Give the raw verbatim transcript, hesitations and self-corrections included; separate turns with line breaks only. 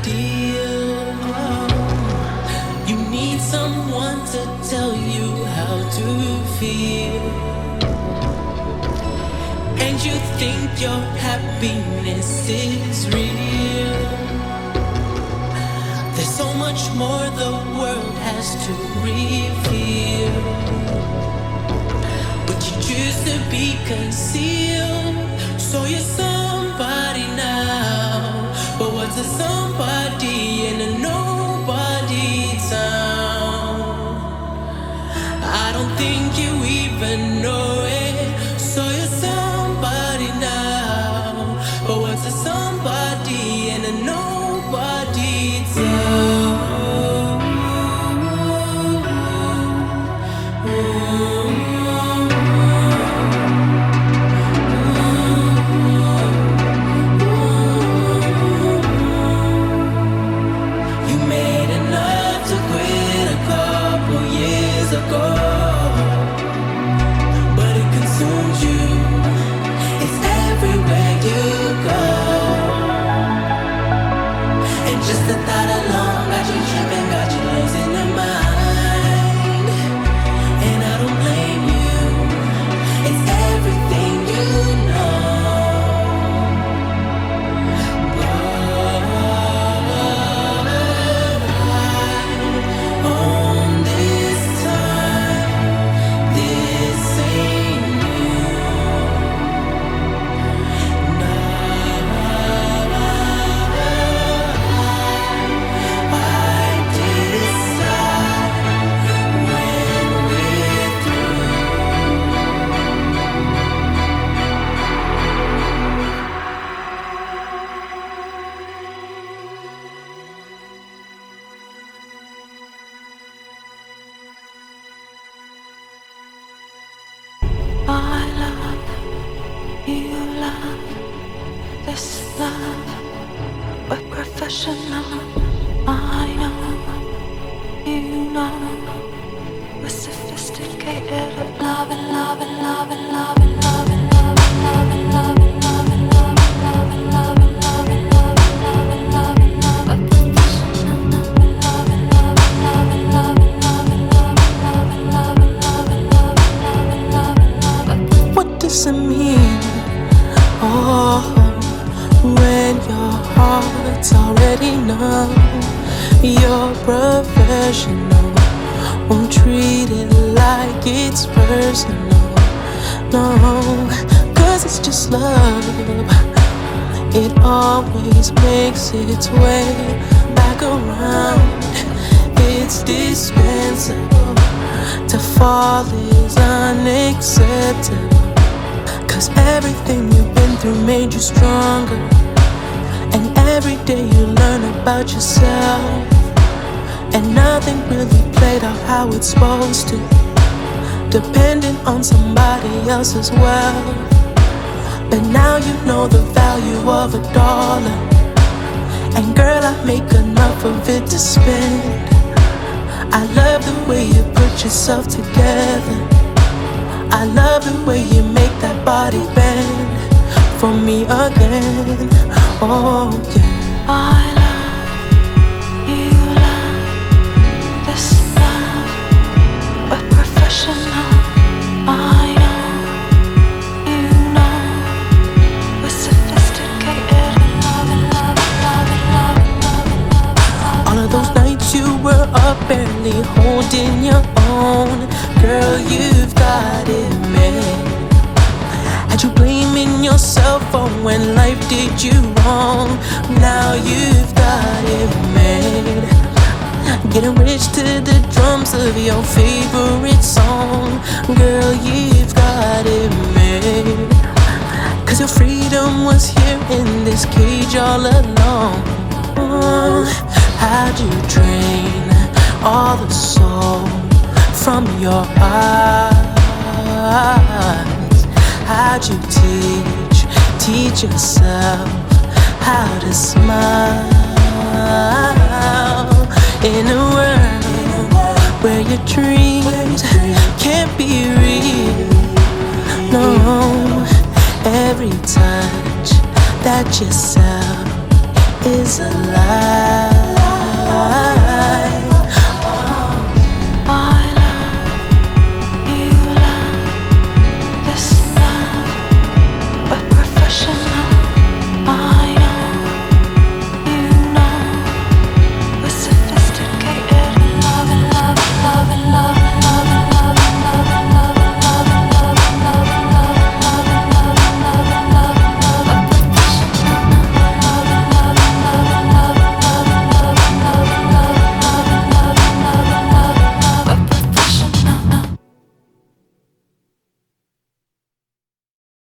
deal. You need someone to tell you how to feel. And you think your happiness is real. There's so much more the world has to reveal. But you choose to be concealed. So you're somebody now. But what's a somebody in a nobody town? I don't think you even know it. So you're somebody now. But what's a somebody in a nobody town?
You're professional, won't treat it like it's personal. No, cause it's just love. It always makes its way back around. It's dispensable. To fall is unacceptable. Cause everything you've been through made you stronger. And every day you learn about yourself. And nothing really played out how it's supposed to, depending on somebody else as well. But now you know the value of a dollar. And girl, I make enough of it to spend. I love the way you put yourself together. I love the way you make that body bend for me again. Oh yeah.
I love you, love this love, but professional. I know, you know, we're sophisticated. Love and love and love and love and love and love and love.
All of those nights you were up barely holding your own. Girl, you've got it made. Had you blaming yourself for when life did you wrong. Now you've got it made. Getting rich to the drums of your favorite song. Girl, you've got it made. Cause your freedom was here in this cage all along. Oh, how'd you drain all the soul from your eyes? How'd you teach, teach yourself how to smile in a world where your dreams can't be real? No, every touch that you sell is a lie.